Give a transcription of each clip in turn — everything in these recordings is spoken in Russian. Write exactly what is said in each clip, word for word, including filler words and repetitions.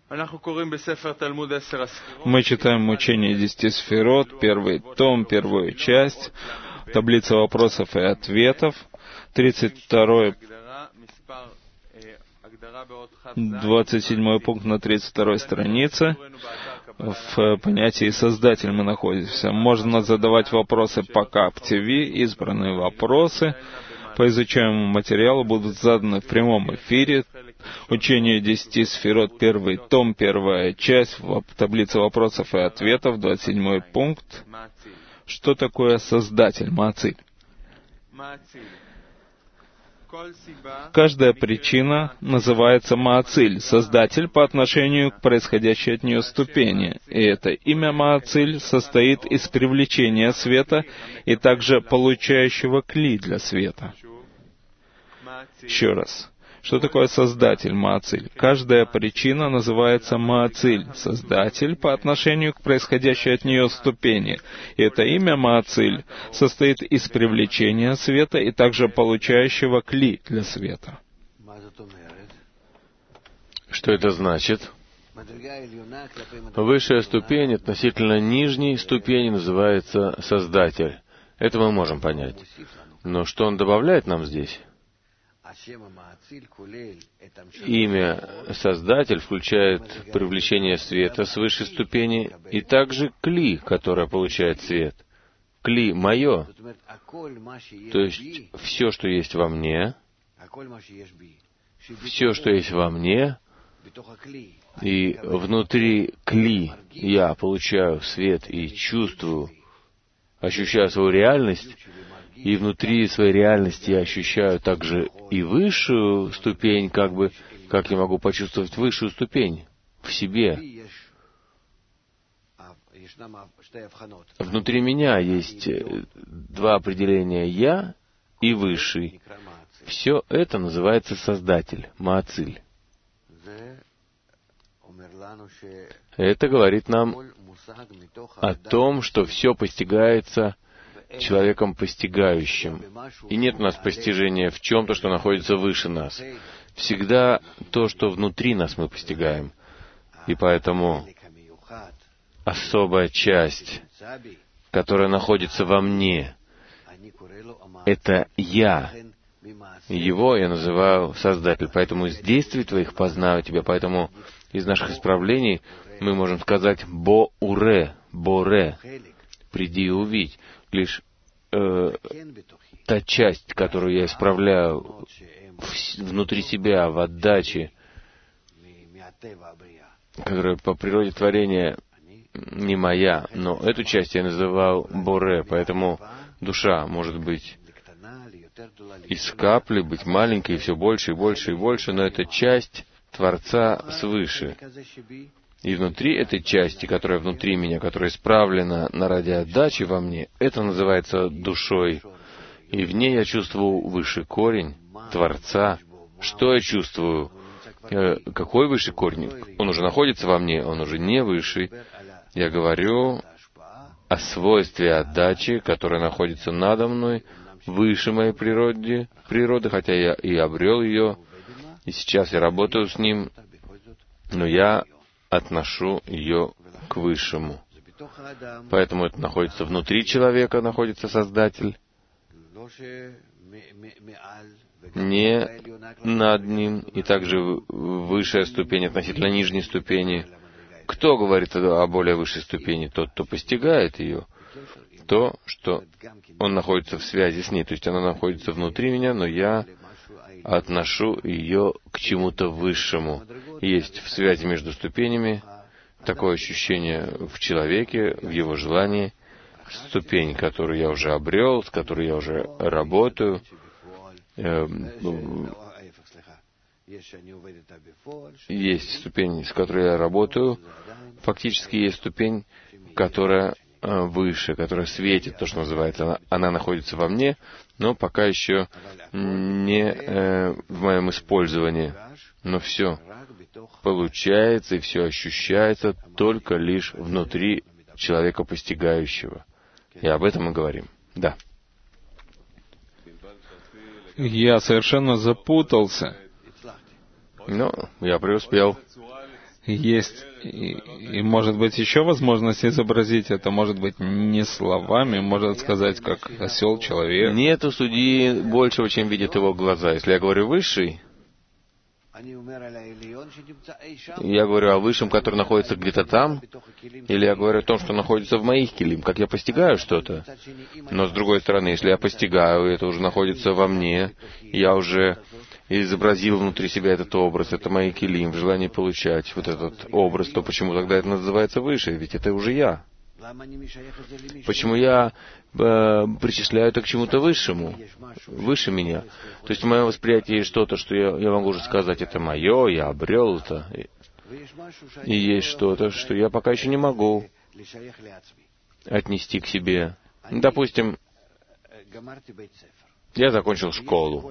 Мы читаем учение десяти сферот, первый том, первую часть, таблица вопросов и ответов, тридцать второй, двадцать седьмой пункт на тридцать второй странице. В понятии «Создатель» мы находимся. Можно задавать вопросы по КАП ТВ, избранные вопросы по изучаемому материалу будут заданы в прямом эфире. Учение десяти сферот, первый том, первая часть, в таблице вопросов и ответов, двадцать седьмой пункт. Что такое Создатель, Маациль? Каждая причина называется Маациль, Создатель по отношению к происходящей от нее ступени. И это имя Маациль состоит из привлечения света и также получающего кли для света. Еще раз. Что такое Создатель, Маациль? Каждая причина называется Маациль, Создатель по отношению к происходящей от нее ступени. И это имя Маациль состоит из привлечения света и также получающего кли для света. Что это значит? Высшая ступень относительно нижней ступени называется Создатель. Это мы можем понять. Но что он добавляет нам здесь? Имя Создатель включает привлечение света с высшей ступени и также кли, которое получает свет. Кли мое, то есть все, что есть во мне, все, что есть во мне, и внутри кли я получаю свет и чувствую, ощущаю свою реальность, и внутри своей реальности я ощущаю также и высшую ступень, как бы, как я могу почувствовать высшую ступень в себе. Внутри меня есть два определения «я» и «высший». Все это называется Создатель, Маациль. Это говорит нам о том, что все постигается человеком постигающим. И нет у нас постижения в чем-то, что находится выше нас. Всегда то, что внутри нас, мы постигаем. И поэтому особая часть, которая находится во мне, это «я». Его я называю Создатель. Поэтому из действий твоих познаю тебя. Поэтому из наших исправлений мы можем сказать «бо-уре», «боре», «приди и увидь». Лишь э, та часть, которую я исправляю в, внутри себя, в отдаче, которая по природе творения не моя, но эту часть я называл Боре, поэтому душа может быть из капли, быть маленькой, все больше и больше и больше, но это часть Творца свыше. И внутри этой части, которая внутри меня, которая исправлена на ради отдачи во мне, это называется душой. И в ней я чувствую высший корень Творца. Что я чувствую? Какой высший корень? Он уже находится во мне, он уже не высший. Я говорю о свойстве отдачи, которое находится надо мной, выше моей природы, природы, хотя я и обрел ее, и сейчас я работаю с ним, но я отношу ее к Высшему. Поэтому это находится внутри человека, находится Создатель, не над ним, и также высшая ступень относительно нижней ступени. Кто говорит о более высшей ступени? Тот, кто постигает ее. То, что он находится в связи с ней, то есть она находится внутри меня, но я отношу ее к чему-то высшему. Есть в связи между ступенями такое ощущение в человеке, в его желании, ступень, которую я уже обрел, с которой я уже работаю. Есть ступень, с которой я работаю. Фактически есть ступень, которая выше, которая светит, то, что называется. Она, она находится во мне, но пока еще не э, в моем использовании. Но все получается и все ощущается только лишь внутри человека постигающего. И об этом мы говорим. Да. Я совершенно запутался. Ну, я преуспел. Есть, и, и может быть еще возможность изобразить это, может быть не словами, может сказать, как осел, человек. Нет у судьи большего, чем видят его глаза. Если я говорю «высший», я говорю о высшем, который находится где-то там, или я говорю о том, что находится в моих килим, как я постигаю что-то. Но с другой стороны, если я постигаю, это уже находится во мне, я уже изобразил внутри себя этот образ, это мои килим, в желании получать вот этот образ, то почему тогда это называется выше? Ведь это уже я. Почему я э, причисляю это к чему-то высшему, выше меня? То есть в моем восприятии есть что-то, что я, я могу уже сказать, это мое, я обрел это. И есть что-то, что я пока еще не могу отнести к себе. Допустим, я закончил школу.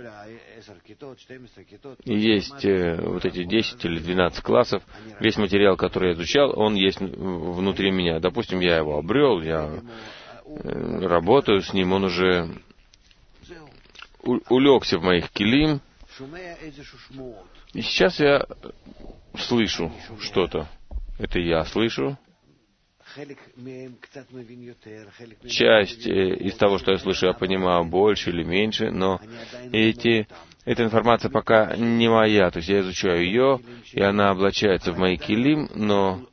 И есть э, вот эти десять или двенадцать классов. Весь материал, который я изучал, он есть внутри меня. Допустим, я его обрел, я э, работаю с ним, он уже у- улегся в моих килим. И сейчас я слышу что-то. Это я слышу. Часть из того, что я слышу, я понимаю больше или меньше, но эти, эта информация пока не моя. То есть я изучаю ее, и она облачается в мои килим, но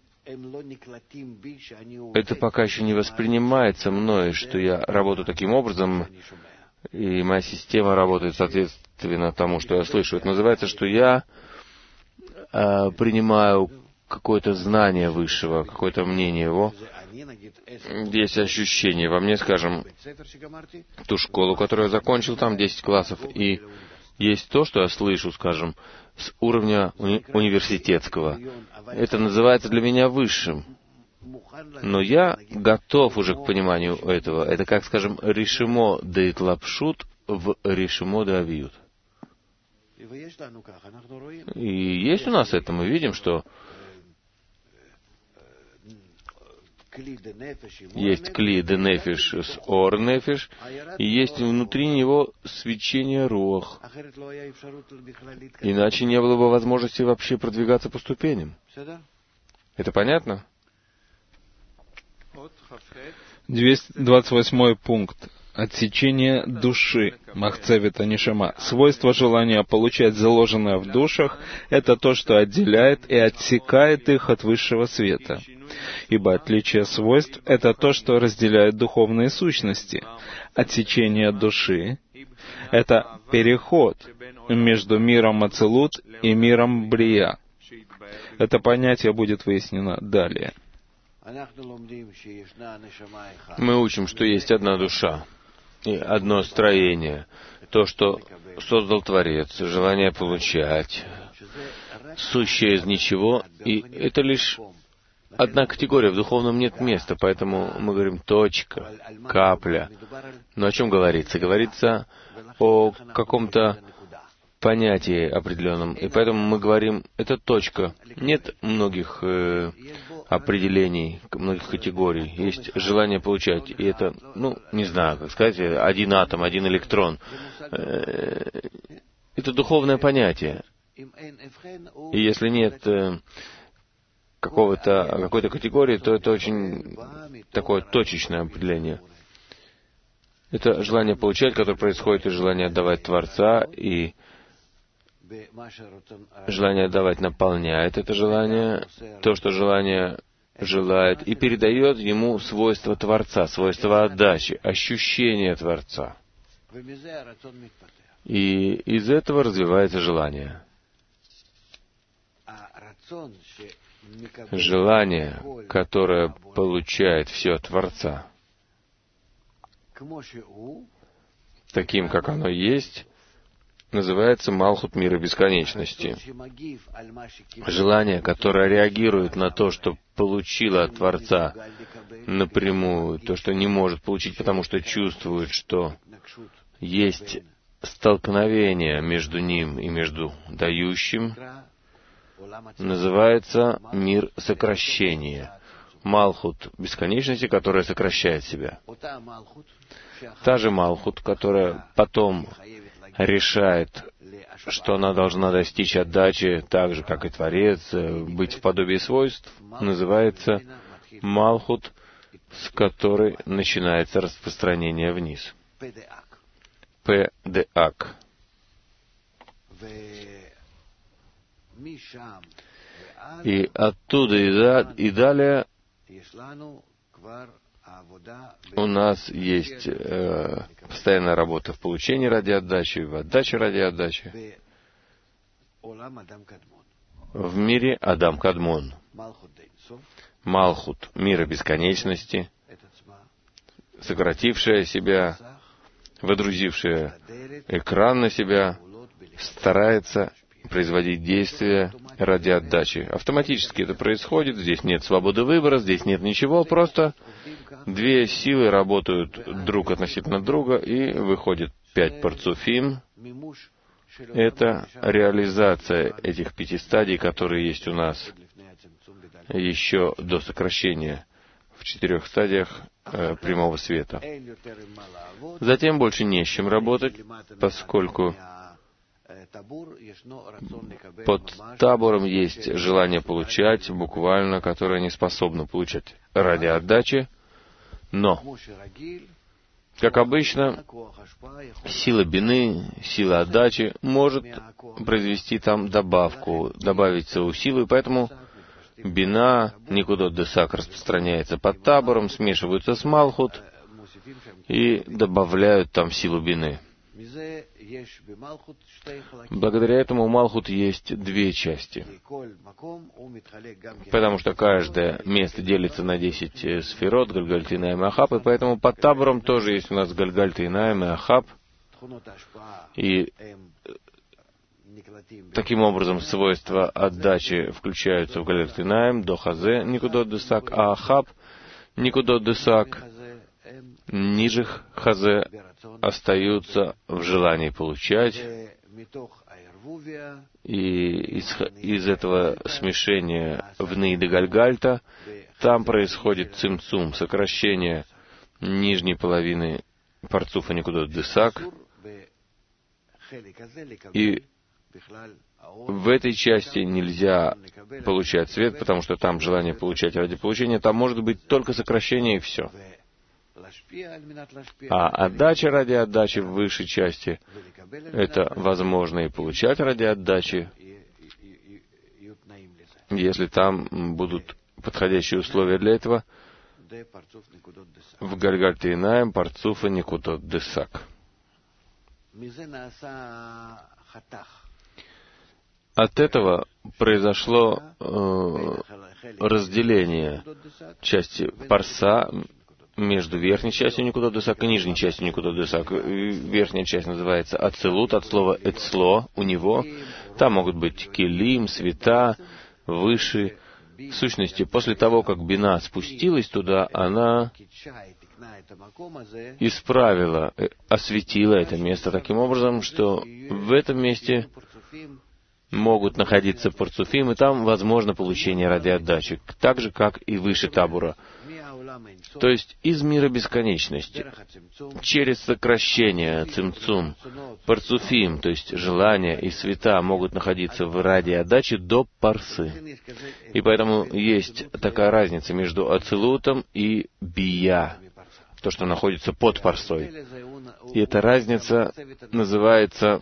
это пока еще не воспринимается мной, что я работаю таким образом, и моя система работает соответственно тому, что я слышу. Это называется, что я э, принимаю какое-то знание высшего, какое-то мнение его. Есть ощущение во мне, скажем, ту школу, которую я закончил, там десять классов, и есть то, что я слышу, скажем, с уровня уни- университетского. Это называется для меня высшим. Но я готов уже к пониманию этого. Это как, скажем, решимо де итлапшут в решимо де авиют. И есть у нас это, мы видим, что есть кли де нефиш с ор нефиш, и есть внутри него свечение руах. Иначе не было бы возможности вообще продвигаться по ступеням. Это понятно? двести двадцать восьмой пункт. Отсечение души. Махцевита нишама. Свойство желания получать заложенное в душах — это то, что отделяет и отсекает их от высшего света. Ибо отличие свойств — это то, что разделяет духовные сущности. Отсечение души — это переход между миром Ацилут и миром Брия. Это понятие будет выяснено далее. Мы учим, что есть одна душа и одно строение, то, что создал Творец, желание получать, сущее из ничего, и это лишь одна категория, в духовном нет места, поэтому мы говорим точка, капля. Но о чем говорится? Говорится о каком-то понятии определенном, и поэтому мы говорим, это точка. Нет многих э, определений, многих категорий. Есть желание получать, и это, ну, не знаю, как сказать, один атом, один электрон. Э, это духовное понятие. И если нет э, какого-то, какой-то категории, то это очень такое точечное определение. Это желание получать, которое происходит из желания отдавать Творца, и желание отдавать наполняет это желание, то, что желание желает, и передает ему свойства Творца, свойства отдачи, ощущение Творца. И из этого развивается желание. Желание, которое получает все Творца, таким, как оно есть, называется Малхут мира бесконечности. Желание, которое реагирует на то, что получило от Творца напрямую, то, что не может получить, потому что чувствует, что есть столкновение между ним и между дающим, называется мир сокращения. Малхут бесконечности, которая сокращает себя. Та же Малхут, которая потом решает, что она должна достичь отдачи так же, как и Творец, быть в подобии свойств, называется Малхут, с которой начинается распространение вниз. Педеак. И оттуда и, да, и далее у нас есть э, постоянная работа в получении ради отдачи, в отдаче ради отдачи. В мире Адам Кадмон. Малхут, мира бесконечности, сократившая себя, водрузившая экран на себя, старается производить действия ради отдачи. Автоматически это происходит, здесь нет свободы выбора, здесь нет ничего, просто две силы работают друг относительно друга, и выходит пять парцуфим. Это реализация этих пяти стадий, которые есть у нас еще до сокращения в четырех стадиях э, прямого света. Затем больше не с чем работать, поскольку под табором есть желание получать, буквально, которое не способно получать ради отдачи, но, как обычно, сила бины, сила отдачи может произвести там добавку, добавить свою силу, и поэтому бина, никудот десак, распространяется под табором, смешиваются с малхут и добавляют там силу бины. Благодаря этому у Малхут есть две части, потому что каждое место делится на десять сферот, Гальгальт, Инаим и Ахаб, и поэтому под табором тоже есть у нас Гальгальт, Инаим и Ахаб, и таким образом свойства отдачи включаются в Гальгальт, Инаим, до Хазе, Никудот Десак, а Ахаб, Никудот Десак, ниже Хазе, остаются в желании получать, и из, из этого смешения вны до Гальгальта там происходит цимцум, сокращение нижней половины парцуфа Никудот Десак, и в этой части нельзя получать свет, потому что там желание получать ради получения, там может быть только сокращение и все. А отдача ради отдачи в высшей части — это возможно и получать ради отдачи, если там будут подходящие условия для этого, в Гальгальт Инаим, Парцуфа Никудот Десак. От этого произошло э, разделение части парса между верхней частью Никудот Десак и нижней частью Никудот Десак. Верхняя часть называется Ацилут, от слова Эцло, у него. Там могут быть келим, света, выше. В сущности, после того, как бина спустилась туда, она исправила, осветила это место таким образом, что в этом месте могут находиться парцуфим, и там возможно получение ради отдачи, так же, как и выше табура. То есть из мира бесконечности, через сокращение, цимцум, парцуфим, то есть желания и света могут находиться в ради отдачи до парсы. И поэтому есть такая разница между ацилутом и бия, то, что находится под парсой. И эта разница называется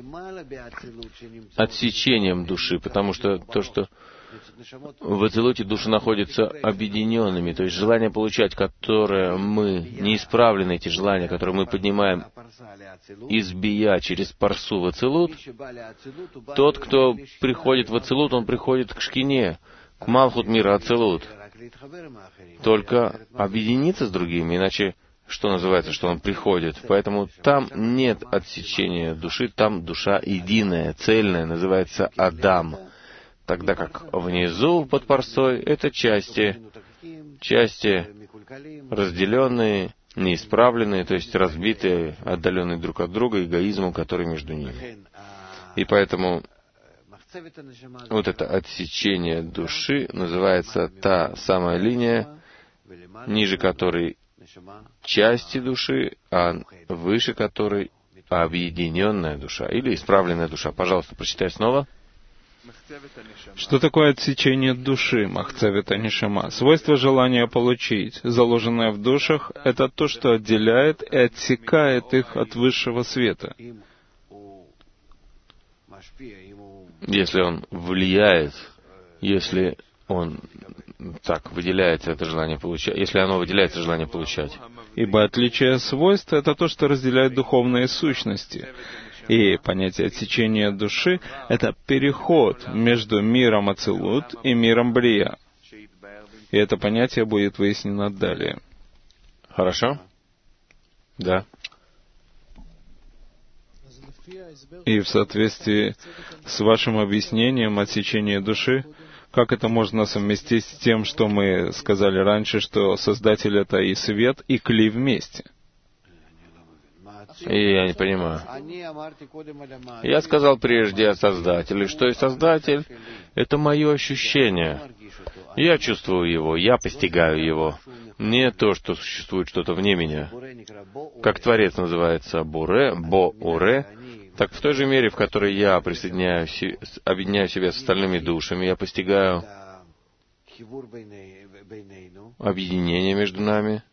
отсечением души, потому что то, что в ацилуте души находятся объединенными, то есть желание получать, которое мы, неисправленные эти желания, которые мы поднимаем из бия через парсу в ацилут, тот, кто приходит в ацилут, он приходит к шкине, к малхут мира ацилут, только объединиться с другими, иначе что называется, что он приходит. Поэтому там нет отсечения души, там душа единая, цельная, называется Адам. Тогда как внизу, под парсой, это части, части разделенные, неисправленные, то есть разбитые, отдаленные друг от друга, эгоизмом, который между ними. И поэтому вот это отсечение души называется та самая линия, ниже которой части души, а выше которой объединенная душа или исправленная душа. Пожалуйста, прочитай снова. Что такое отсечение души, Махцевет Анишама? Свойство желания получить, заложенное в душах, это то, что отделяет и отсекает их от высшего света. Если он влияет, если он так выделяется, это желание получать, если оно выделяется, желание получать. Ибо отличие свойств — это то, что разделяет духовные сущности. И понятие отсечения души — это переход между миром Ацилут и миром Брия. И это понятие будет выяснено далее. Хорошо? Да. И в соответствии с вашим объяснением отсечения души, как это можно совместить с тем, что мы сказали раньше, что Создатель — это и свет, и кли вместе? И я не понимаю. Я сказал прежде о Создателе, что и Создатель — это мое ощущение. Я чувствую его, я постигаю его. Не то, что существует что-то вне меня. Как Творец называется Буре, Бо-Уре, так в той же мере, в которой я присоединяю, объединяю себя с остальными душами, я постигаю объединение между нами.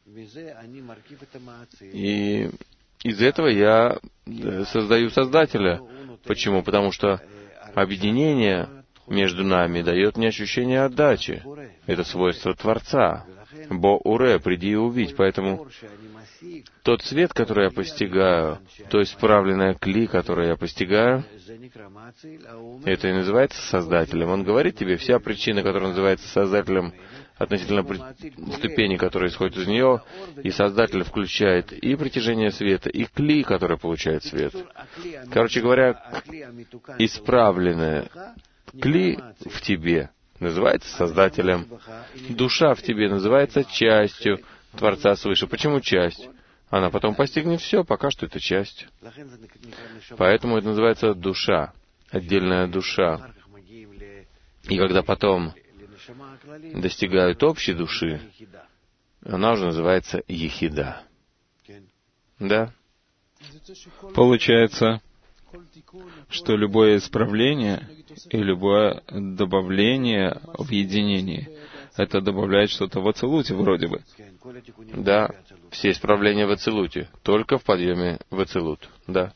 И из этого я создаю Создателя. Почему? Потому что объединение между нами дает мне ощущение отдачи. Это свойство Творца. Бо-Уре, приди и увидь. Поэтому тот свет, который я постигаю, то исправленное кли, которое я постигаю, это и называется Создателем. Он говорит тебе, вся причина, которая называется Создателем, относительно ступени, которые исходят из нее, и Создатель включает и притяжение света, и кли, который получает свет. Короче говоря, исправленное кли в тебе называется Создателем. Душа в тебе называется частью Творца свыше. Почему часть? Она потом постигнет все, пока что это часть. Поэтому это называется душа, отдельная душа. И когда потом достигают общей души, она уже называется Ехида. Да? Получается, что любое исправление и любое добавление в единении, это добавляет что-то в Ацилуте вроде бы. Да, все исправления в Ацилуте, только в подъеме в Ацилут. Да.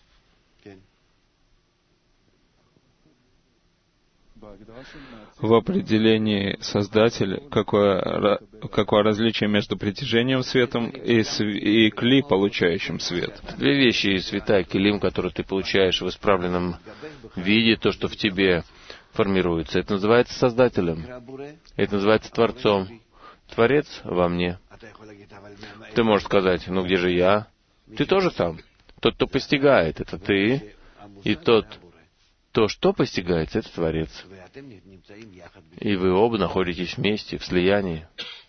В определении Создателя, какое, какое различие между притяжением светом и, и кли, получающим свет? Две вещи: света и килим, которые ты получаешь в исправленном виде, то, что в тебе формируется. Это называется Создателем. Это называется Творцом. Творец во мне. Ты можешь сказать, ну где же я? Ты тоже там. Тот, кто постигает, это ты. И тот, то, что постигается, это Творец. И вы оба находитесь вместе, в слиянии.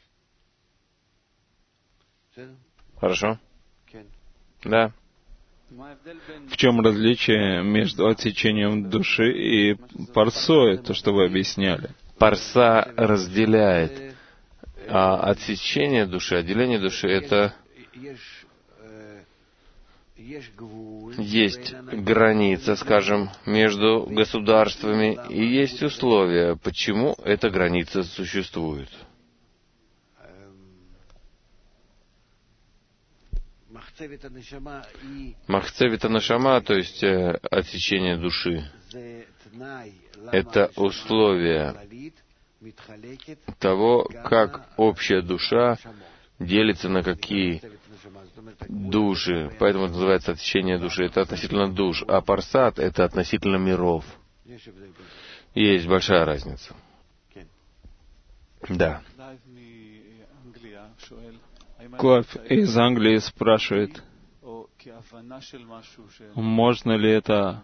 Хорошо? Да. В чем различие между отсечением души и парсой, то, что вы объясняли? Парса разделяет, а отсечение души, отделение души — это есть граница, скажем, между государствами, и есть условия, почему эта граница существует. Махцевит Анишама, то есть э, отсечение души, это условие того, как общая душа делится на какие души. Поэтому это называется отсечение души. Это относительно душ. А парсат — это относительно миров. Есть большая разница. Да. Клайв из Англии спрашивает, можно ли это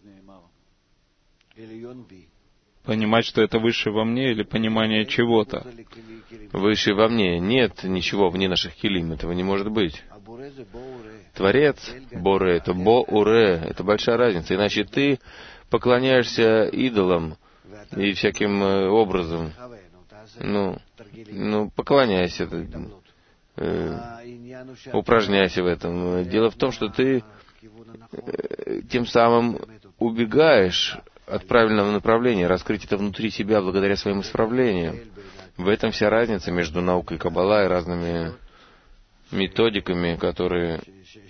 понимать, что это выше во мне, или понимание чего-то? Выше во мне нет ничего вне наших килим, этого не может быть. Творец, Боре, это Бо-Уре, это большая разница. Иначе ты поклоняешься идолам и всяким образом. Ну, ну поклоняйся, э, упражняйся в этом. Дело в том, что ты тем самым убегаешь от правильного направления, раскрыть это внутри себя благодаря своим исправлениям. В этом вся разница между наукой Каббала и разными методиками, которые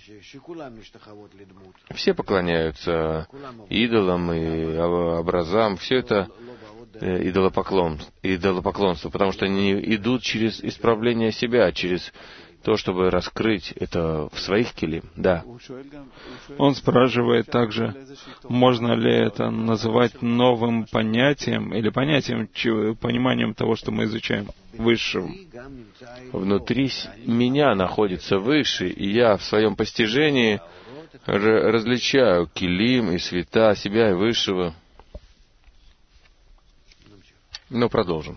все поклоняются идолам и образам. Все это идолопоклонство, идолопоклонство, потому что они идут через исправление себя, через то, чтобы раскрыть это в своих келим. Да. Он спрашивает также, можно ли это называть новым понятием или понятием, пониманием того, что мы изучаем, высшим. Внутри меня находится высший, и я в своем постижении различаю келим и света, себя и высшего. Но продолжим.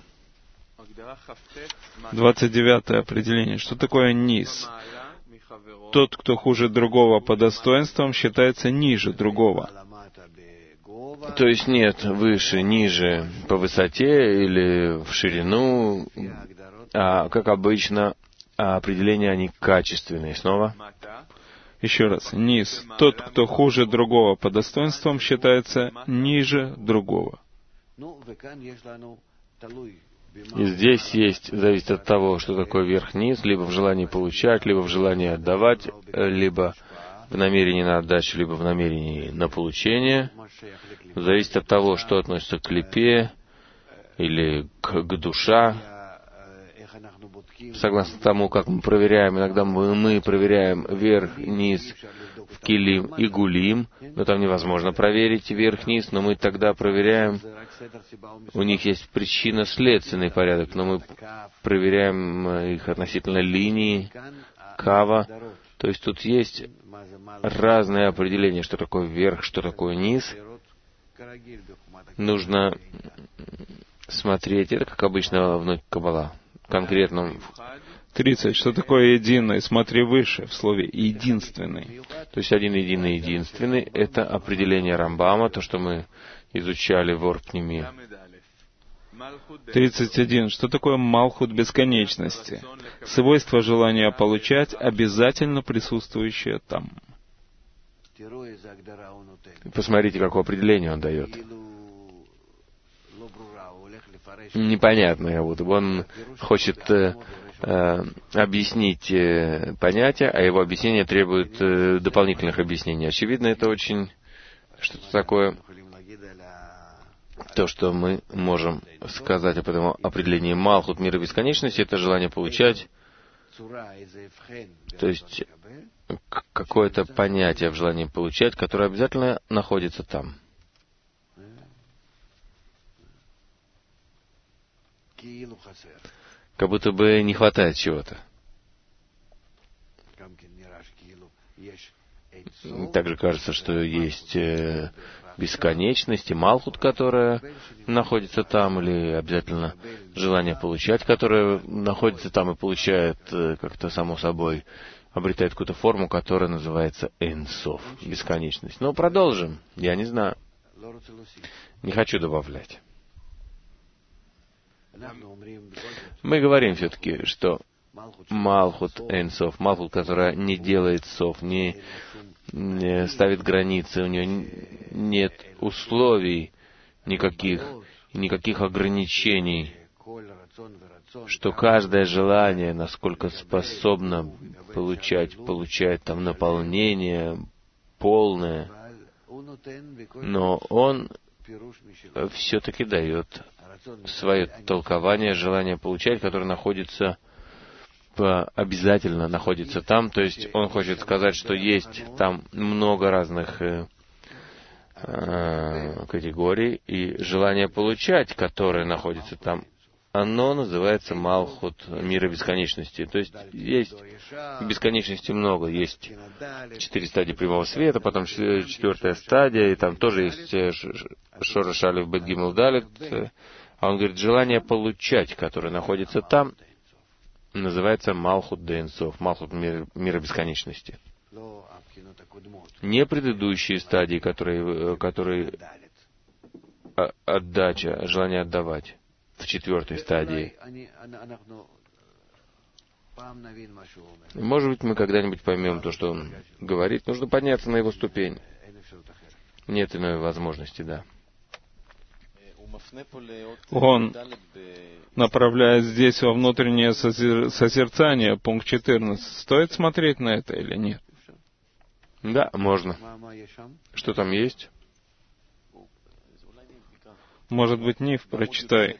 двадцать девятое определение. Что такое низ? Тот, кто хуже другого по достоинствам, считается ниже другого. То есть нет выше, ниже по высоте или в ширину, а, как обычно, определения они качественные. Снова. Еще раз. Низ. Тот, кто хуже другого по достоинствам, считается ниже другого. И здесь есть, зависит от того, что такое верх-низ, либо в желании получать, либо в желании отдавать, либо в намерении на отдачу, либо в намерении на получение. Зависит от того, что относится к клипе или к, к душа. Согласно тому, как мы проверяем, иногда мы, мы проверяем верх-низ в килим и гулим, но там невозможно проверить верх-низ, но мы тогда проверяем, у них есть причинно-следственный порядок, но мы проверяем их относительно линии, кава, то есть тут есть разные определения, что такое верх, что такое низ. Нужно смотреть, это как обычно в науке Каббала, конкретно. тридцать. Что такое единый? Смотри выше, в слове «единственный». То есть один единый единственный — это определение Рамбама, то, что мы изучали в Орпними. тридцать один. Что такое Малхут бесконечности? Свойство желания получать, обязательно присутствующее там. Посмотрите, какое определение он дает. Непонятно, как будто бы он хочет э, э, объяснить э, понятие, а его объяснение требует э, дополнительных объяснений. Очевидно, это очень что-то такое, то, что мы можем сказать об этом определении. Малхут, мира бесконечности, это желание получать, то есть какое-то понятие в желании получать, которое обязательно находится там. Как будто бы не хватает чего-то. Также кажется, что есть э, бесконечность и Малхут, которая находится там, или обязательно желание получать, которое находится там и получает э, как-то само собой, обретает какую-то форму, которая называется Эйн Соф, бесконечность. Но продолжим. Я не знаю. Не хочу добавлять. Мы говорим все-таки, что Малхут Эйн Соф, Малхут, которая не делает сов, не, не ставит границы, у нее нет условий никаких, никаких ограничений, что каждое желание, насколько способно получать, получает там наполнение полное, но он все-таки дает свое толкование желания получать, которое находится, обязательно находится там. То есть он хочет сказать, что есть там много разных э, э, категорий, и желание получать, которое находится там, оно называется Малхут, мира бесконечности. То есть есть бесконечности много. Есть четыре стадии прямого света, потом четвертая стадия, и там тоже есть Шораш Алеф Бет Гимел Далет. А он говорит, желание получать, которое находится там, называется Малхут Эйн Соф, Малхут мира, мира бесконечности. Не предыдущие стадии, которые, которые отдача, желание отдавать в четвертой стадии. Может быть, мы когда-нибудь поймем то, что он говорит. Нужно подняться на его ступень. Нет иной возможности, да. Он направляет здесь во внутреннее созер... созерцание, пункт четырнадцать. Стоит смотреть на это или нет? Да, можно. Что там есть? Может быть, Ниф, прочитай.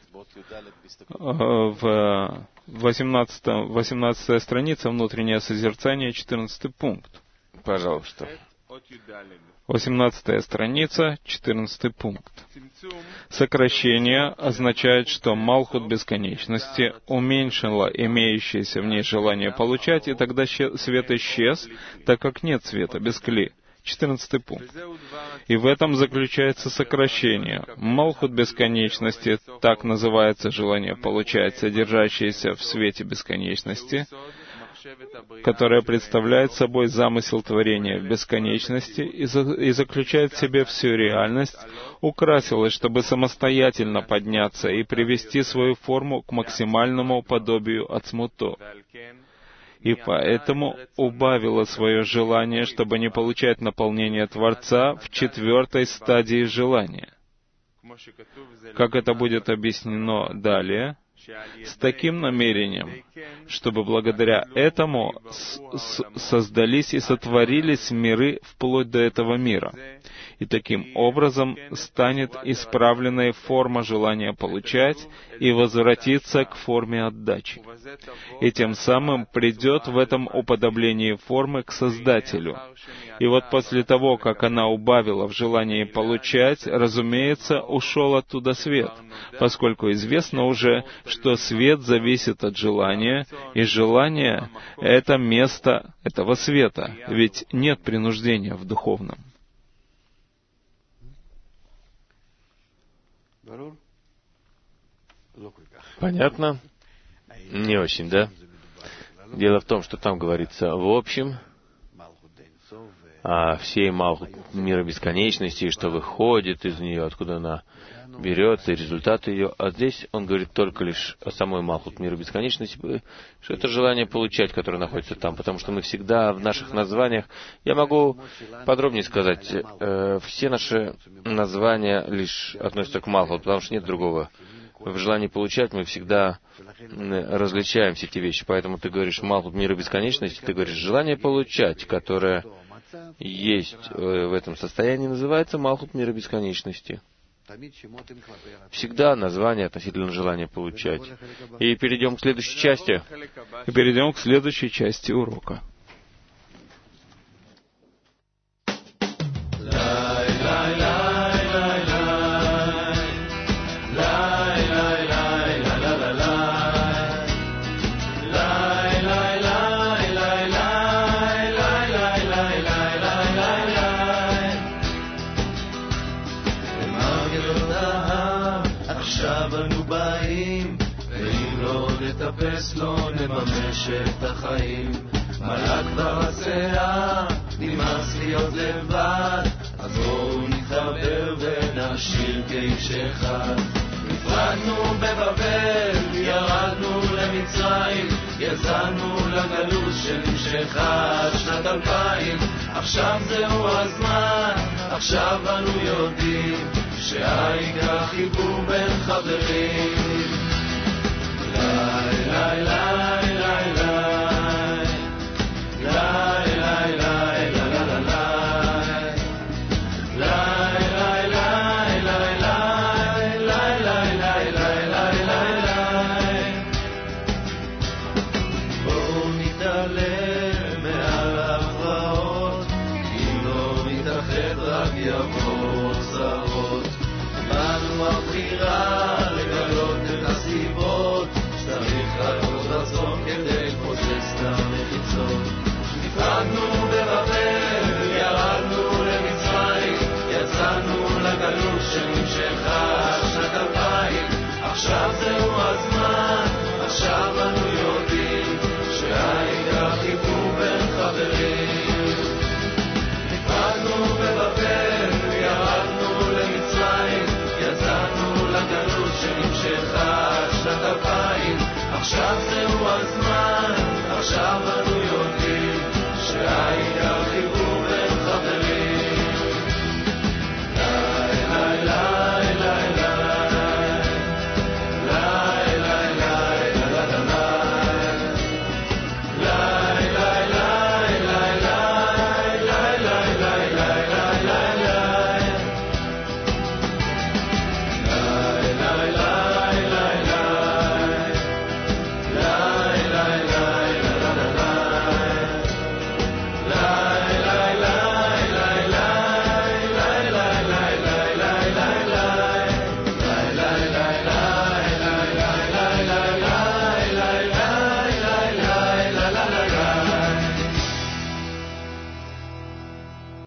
В восемнадцатой странице внутреннее созерцание, четырнадцатый пункт. Пожалуйста. восемнадцатая страница, четырнадцатый пункт. Сокращение означает, что Малхут бесконечности уменьшила имеющееся в ней желание получать, и тогда свет исчез, так как нет света без кли. четырнадцатый пункт. И в этом заключается сокращение. Малхут бесконечности, так называется желание получать, содержащееся в свете бесконечности, которое представляет собой замысел творения в бесконечности и, за, и заключает в себе всю реальность, украсилось, чтобы самостоятельно подняться и привести свою форму к максимальному подобию ацмуто. И поэтому убавило свое желание, чтобы не получать наполнение Творца в четвертой стадии желания. Как это будет объяснено далее, с таким намерением, чтобы благодаря этому с- с- создались и сотворились миры вплоть до этого мира. И таким образом станет исправленной форма желания получать и возвратиться к форме отдачи. И тем самым придет в этом уподоблении формы к Создателю. И вот после того, как она убавила в желании получать, разумеется, ушел оттуда свет, поскольку известно уже, что свет зависит от желания, и желание — это место этого света, ведь нет принуждения в духовном. Понятно? Не очень, да? Дело в том, что там говорится в общем о всей Малхут мира бесконечности, что выходит из нее, откуда она берется, и результаты ее. А здесь он говорит только лишь о самой Малхут мира бесконечности, что это желание получать, которое находится там, потому что мы всегда в наших названиях, я могу подробнее сказать, э, все наши названия лишь относятся к Малхут, потому что нет другого. В желании получать мы всегда различаем все эти вещи. Поэтому ты говоришь Малхут мира бесконечности, ты говоришь желание получать, которое есть в этом состоянии, называется Малхут мира бесконечности. Всегда название относительно желания получать. И перейдем к следующей части. И перейдем к следующей части урока. לא נממש את החיים מלא כבר השיער נמאס להיות לבד אז בואו נתחבר ונשאיר כאיש אחד נפרדנו בבבל ירדנו למצרים יצאנו לגלות שנמשכה שנת אלפיים עכשיו זהו הזמן עכשיו אנו יודעים שהעיקר חיבור בין חברים Lai, lai, lai, lai, lai. Lai, lai, lai, la, la, la, lai. Lai, lai, lai, lai, lai. Lai, lai, lai, lai, lai, lai, lai. בואו נתעלם מעל ההפרעות אם לא נתאחד רק יבואו צרות באנו הבחירה לגלות את הסיבות צריך רק עוד רצון כדי לפוצץ את המחיצות נפרדנו בבבל, ירדנו למצרים יצאנו לגלות שנמשכה שנת אלפיים עכשיו זהו הזמן, עכשיו אנו יודעים שהעיקר חיבור בין חברים נפרדנו בבבל, ירדנו למצרים יצאנו לגלות שנמשכה שנת אלפיים עכשיו זהו הזמן, Shabbat.